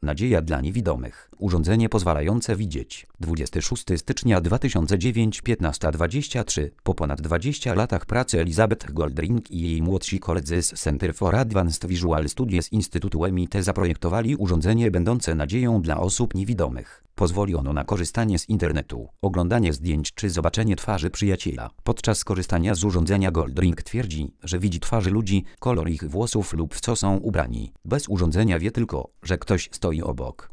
Nadzieja dla niewidomych. Urządzenie pozwalające widzieć. 26 stycznia 2009, 15:23. Po ponad 20 latach pracy Elizabeth Goldring i jej młodsi koledzy z Center for Advanced Visual Studies Instytutu MIT zaprojektowali urządzenie będące nadzieją dla osób niewidomych. Pozwoli ono na korzystanie z internetu, oglądanie zdjęć czy zobaczenie twarzy przyjaciela. Podczas korzystania z urządzenia Goldring twierdzi, że widzi twarzy ludzi, kolor ich włosów lub w co są ubrani. Bez urządzenia wie tylko, że ktoś stoi obok.